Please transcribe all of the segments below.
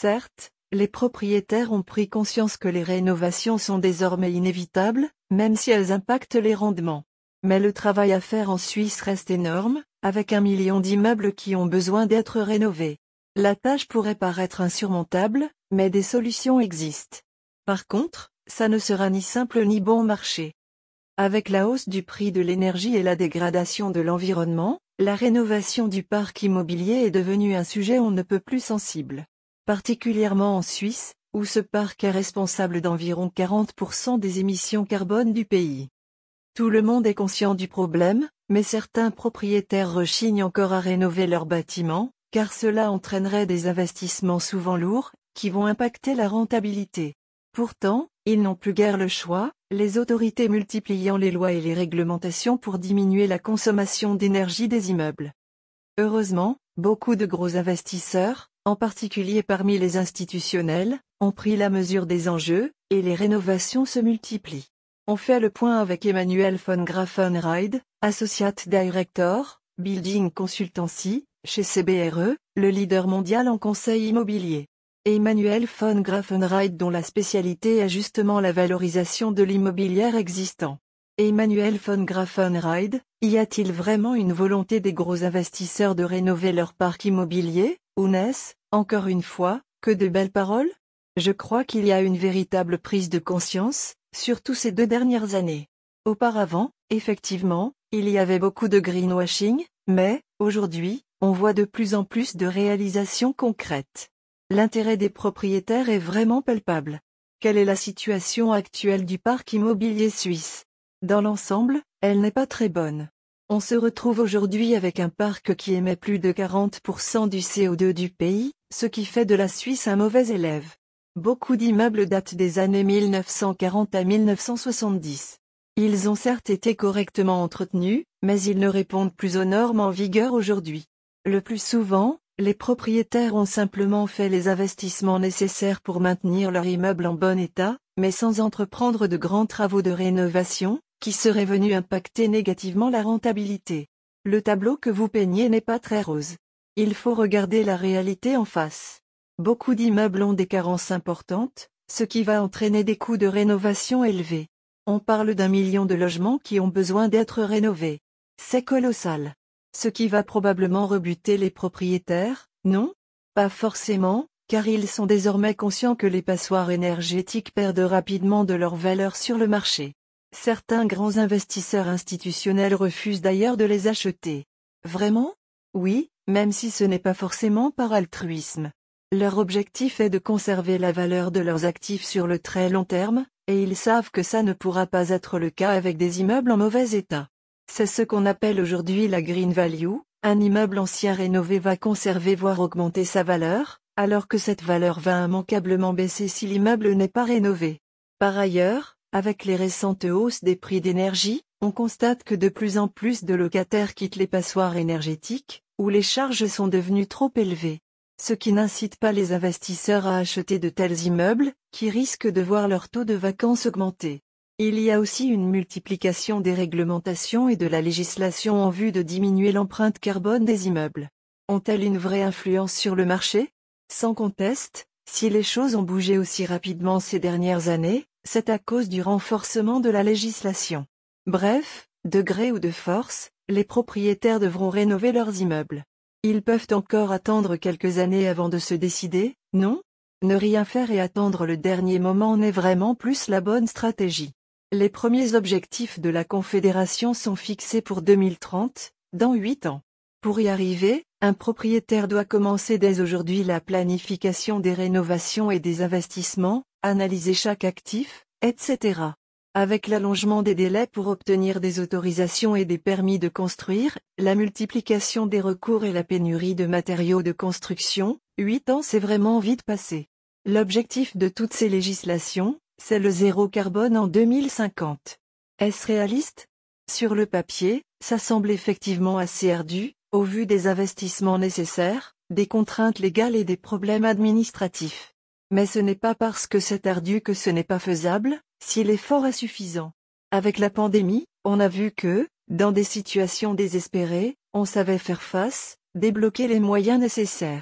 Certes, les propriétaires ont pris conscience que les rénovations sont désormais inévitables, même si elles impactent les rendements. Mais le travail à faire en Suisse reste énorme, avec 1 million d'immeubles qui ont besoin d'être rénovés. La tâche pourrait paraître insurmontable, mais des solutions existent. Par contre, ça ne sera ni simple ni bon marché. Avec la hausse du prix de l'énergie et la dégradation de l'environnement, la rénovation du parc immobilier est devenue un sujet on ne peut plus sensible. Particulièrement en Suisse, où ce parc est responsable d'environ 40% des émissions carbone du pays. Tout le monde est conscient du problème, mais certains propriétaires rechignent encore à rénover leurs bâtiments, car cela entraînerait des investissements souvent lourds, qui vont impacter la rentabilité. Pourtant, ils n'ont plus guère le choix, les autorités multipliant les lois et les réglementations pour diminuer la consommation d'énergie des immeubles. Heureusement, beaucoup de gros investisseurs, en particulier parmi les institutionnels, ont pris la mesure des enjeux, et les rénovations se multiplient. On fait le point avec Emmanuel von Grafenrheid, Associate Director, Building Consultancy, chez CBRE, le leader mondial en conseil immobilier. Emmanuel von Grafenrheid dont la spécialité est justement la valorisation de l'immobilier existant. Emmanuel von Grafenrheid, y a-t-il vraiment une volonté des gros investisseurs de rénover leur parc immobilier, ou n'est-ce, encore une fois, que de belles paroles? Je crois qu'il y a une véritable prise de conscience, surtout ces 2 dernières années. Auparavant, effectivement, il y avait beaucoup de greenwashing, mais, aujourd'hui, on voit de plus en plus de réalisations concrètes. L'intérêt des propriétaires est vraiment palpable. Quelle est la situation actuelle du parc immobilier suisse? Dans l'ensemble, elle n'est pas très bonne. On se retrouve aujourd'hui avec un parc qui émet plus de 40% du CO2 du pays, ce qui fait de la Suisse un mauvais élève. Beaucoup d'immeubles datent des années 1940 à 1970. Ils ont certes été correctement entretenus, mais ils ne répondent plus aux normes en vigueur aujourd'hui. Le plus souvent, les propriétaires ont simplement fait les investissements nécessaires pour maintenir leur immeuble en bon état, mais sans entreprendre de grands travaux de rénovation, qui seraient venus impacter négativement la rentabilité. Le tableau que vous peignez n'est pas très rose. Il faut regarder la réalité en face. Beaucoup d'immeubles ont des carences importantes, ce qui va entraîner des coûts de rénovation élevés. On parle d'1 million de logements qui ont besoin d'être rénovés. C'est colossal. Ce qui va probablement rebuter les propriétaires, non? Pas forcément, car ils sont désormais conscients que les passoires énergétiques perdent rapidement de leur valeur sur le marché. Certains grands investisseurs institutionnels refusent d'ailleurs de les acheter. Vraiment? Oui, même si ce n'est pas forcément par altruisme. Leur objectif est de conserver la valeur de leurs actifs sur le très long terme, et ils savent que ça ne pourra pas être le cas avec des immeubles en mauvais état. C'est ce qu'on appelle aujourd'hui la green value, un immeuble ancien rénové va conserver voire augmenter sa valeur, alors que cette valeur va immanquablement baisser si l'immeuble n'est pas rénové. Par ailleurs, avec les récentes hausses des prix d'énergie, on constate que de plus en plus de locataires quittent les passoires énergétiques, où les charges sont devenues trop élevées. Ce qui n'incite pas les investisseurs à acheter de tels immeubles, qui risquent de voir leur taux de vacances augmenter. Il y a aussi une multiplication des réglementations et de la législation en vue de diminuer l'empreinte carbone des immeubles. Ont-elles une vraie influence sur le marché? Sans conteste, si les choses ont bougé aussi rapidement ces dernières années, c'est à cause du renforcement de la législation. Bref, de gré ou de force, les propriétaires devront rénover leurs immeubles. Ils peuvent encore attendre quelques années avant de se décider, non? Ne rien faire et attendre le dernier moment n'est vraiment plus la bonne stratégie. Les premiers objectifs de la Confédération sont fixés pour 2030, dans 8 ans. Pour y arriver, un propriétaire doit commencer dès aujourd'hui la planification des rénovations et des investissements, analyser chaque actif, etc. Avec l'allongement des délais pour obtenir des autorisations et des permis de construire, la multiplication des recours et la pénurie de matériaux de construction, 8 ans c'est vraiment vite passé. L'objectif de toutes ces législations, c'est le zéro carbone en 2050. Est-ce réaliste? Sur le papier, ça semble effectivement assez ardu, au vu des investissements nécessaires, des contraintes légales et des problèmes administratifs. Mais ce n'est pas parce que c'est ardu que ce n'est pas faisable, si l'effort est suffisant. Avec la pandémie, on a vu que, dans des situations désespérées, on savait faire face, débloquer les moyens nécessaires.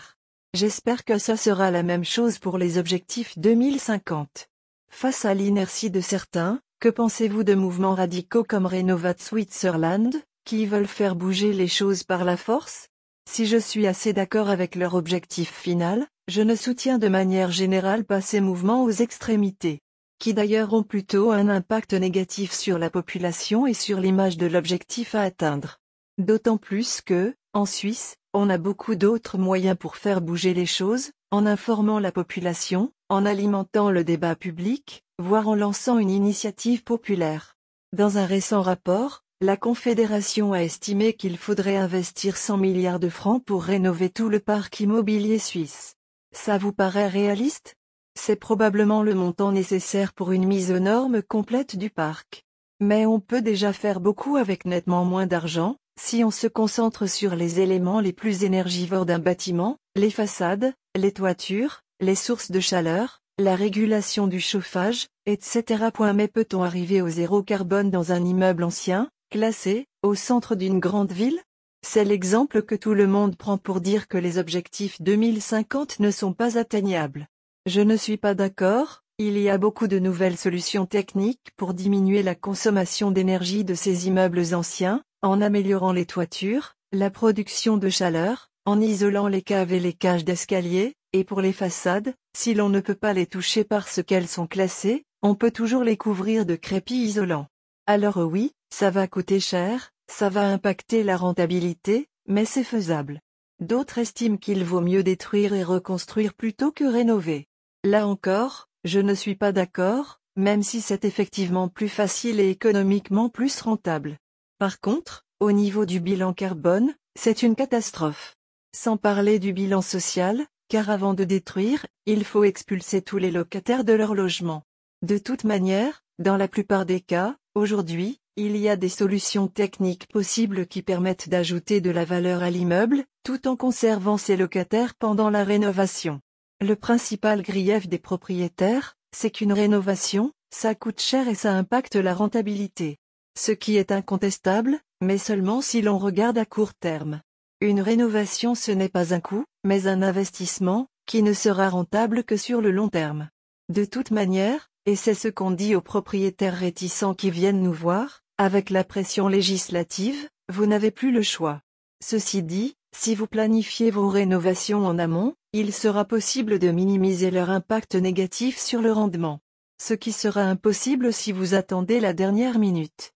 J'espère que ça sera la même chose pour les objectifs 2050. Face à l'inertie de certains, que pensez-vous de mouvements radicaux comme Renovate Switzerland, qui veulent faire bouger les choses par la force? Si je suis assez d'accord avec leur objectif final, je ne soutiens de manière générale pas ces mouvements aux extrémités, qui d'ailleurs ont plutôt un impact négatif sur la population et sur l'image de l'objectif à atteindre. D'autant plus que, en Suisse, on a beaucoup d'autres moyens pour faire bouger les choses, en informant la population, en alimentant le débat public, voire en lançant une initiative populaire. Dans un récent rapport, la Confédération a estimé qu'il faudrait investir 100 milliards de francs pour rénover tout le parc immobilier suisse. Ça vous paraît réaliste? C'est probablement le montant nécessaire pour une mise aux normes complète du parc. Mais on peut déjà faire beaucoup avec nettement moins d'argent, si on se concentre sur les éléments les plus énergivores d'un bâtiment, les façades, les toitures, les sources de chaleur, la régulation du chauffage, etc. Mais peut-on arriver au zéro carbone dans un immeuble ancien, classé, au centre d'une grande ville? C'est l'exemple que tout le monde prend pour dire que les objectifs 2050 ne sont pas atteignables. Je ne suis pas d'accord, il y a beaucoup de nouvelles solutions techniques pour diminuer la consommation d'énergie de ces immeubles anciens, en améliorant les toitures, la production de chaleur, en isolant les caves et les cages d'escalier, et pour les façades, si l'on ne peut pas les toucher parce qu'elles sont classées, on peut toujours les couvrir de crépi isolant. Alors oui, ça va coûter cher, ça va impacter la rentabilité, mais c'est faisable. D'autres estiment qu'il vaut mieux détruire et reconstruire plutôt que rénover. Là encore, je ne suis pas d'accord, même si c'est effectivement plus facile et économiquement plus rentable. Par contre, au niveau du bilan carbone, c'est une catastrophe. Sans parler du bilan social, car avant de détruire, il faut expulser tous les locataires de leur logement. De toute manière, dans la plupart des cas, aujourd'hui, il y a des solutions techniques possibles qui permettent d'ajouter de la valeur à l'immeuble, tout en conservant ses locataires pendant la rénovation. Le principal grief des propriétaires, c'est qu'une rénovation, ça coûte cher et ça impacte la rentabilité. Ce qui est incontestable, mais seulement si l'on regarde à court terme. Une rénovation ce n'est pas un coût, mais un investissement, qui ne sera rentable que sur le long terme. De toute manière, et c'est ce qu'on dit aux propriétaires réticents qui viennent nous voir, avec la pression législative, vous n'avez plus le choix. Ceci dit, si vous planifiez vos rénovations en amont, il sera possible de minimiser leur impact négatif sur le rendement. Ce qui sera impossible si vous attendez la dernière minute.